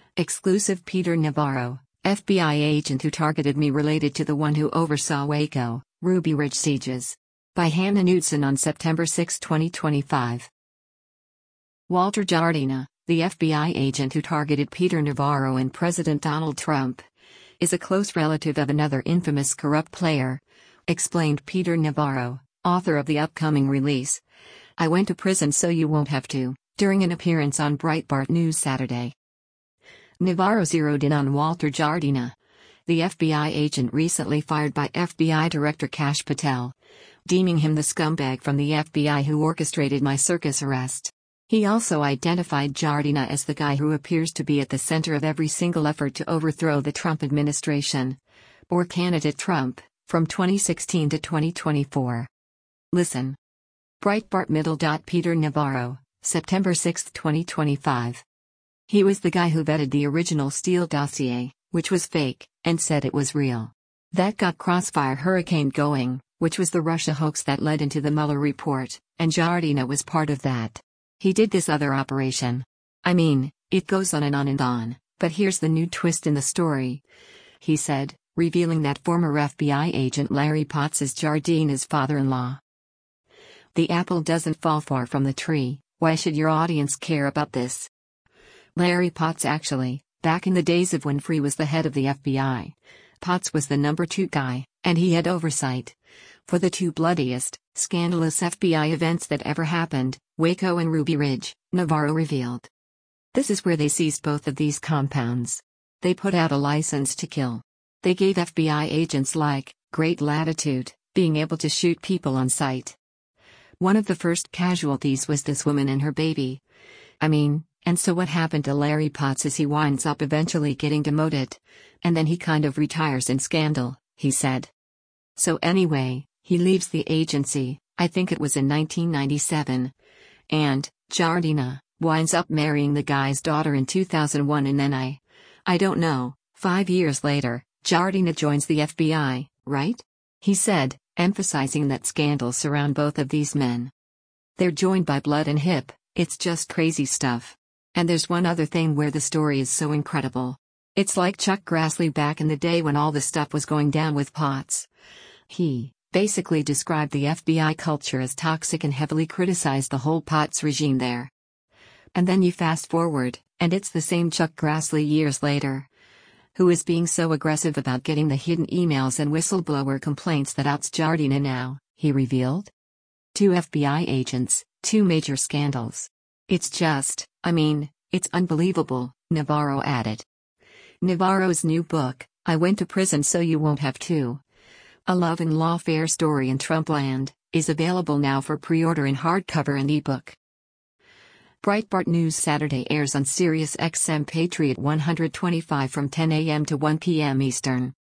Exclusive: Peter Navarro, FBI agent who targeted me related to the one who oversaw Waco, Ruby Ridge sieges. By Hannah Knudsen on September 6, 2025. Walter Jardina, the FBI agent who targeted Peter Navarro and President Donald Trump, is a close relative of another infamous corrupt player, explained Peter Navarro, author of the upcoming release, "I Went to Prison So You Won't Have To," during an appearance on Breitbart News Saturday. Navarro zeroed in on Walter Jardina, the FBI agent recently fired by FBI Director Kash Patel, deeming him the scumbag from the FBI who orchestrated my circus arrest. He also identified Jardina as the guy who appears to be at the center of every single effort to overthrow the Trump administration, or candidate Trump, from 2016 to 2024. Listen. Breitbart Middle. Peter Navarro, September 6, 2025. He was the guy who vetted the original Steele dossier, which was fake, and said it was real. That got Crossfire Hurricane going, which was the Russia hoax that led into the Mueller report, and Jardina was part of that. He did this other operation. I mean, it goes on and on and on, but here's the new twist in the story, he said, revealing that former FBI agent Larry Potts is Jardina's father-in-law. The apple doesn't fall far from the tree. Why should your audience care about this? Larry Potts actually, back in the days of when Free was the head of the FBI, Potts was the number 2 guy, and he had oversight for the 2 bloodiest, scandalous FBI events that ever happened, Waco and Ruby Ridge, Navarro revealed. This is where they seized both of these compounds. They put out a license to kill. They gave FBI agents great latitude, being able to shoot people on sight. One of the first casualties was this woman and her baby. And so what happened to Larry Potts is he winds up eventually getting demoted, and then he kind of retires in scandal, he said. So anyway, he leaves the agency, I think it was in 1997. And Jardina winds up marrying the guy's daughter in 2001, and then I don't know, 5 years later, Jardina joins the FBI, right? He said, emphasizing that scandals surround both of these men. They're joined by blood and hip, it's just crazy stuff. And there's one other thing where the story is so incredible. It's like Chuck Grassley back in the day when all the stuff was going down with Potts. He basically described the FBI culture as toxic and heavily criticized the whole Potts regime there. And then you fast forward, and it's the same Chuck Grassley years later, who is being so aggressive about getting the hidden emails and whistleblower complaints that outs Jardina now, he revealed. 2 FBI agents, 2 major scandals. It's it's unbelievable, Navarro added. Navarro's new book, I Went to Prison So You Won't Have To, a love and lawfare story in Trumpland, is available now for pre-order in hardcover and ebook. Breitbart News Saturday airs on Sirius XM Patriot 125 from 10 a.m. to 1 p.m. Eastern.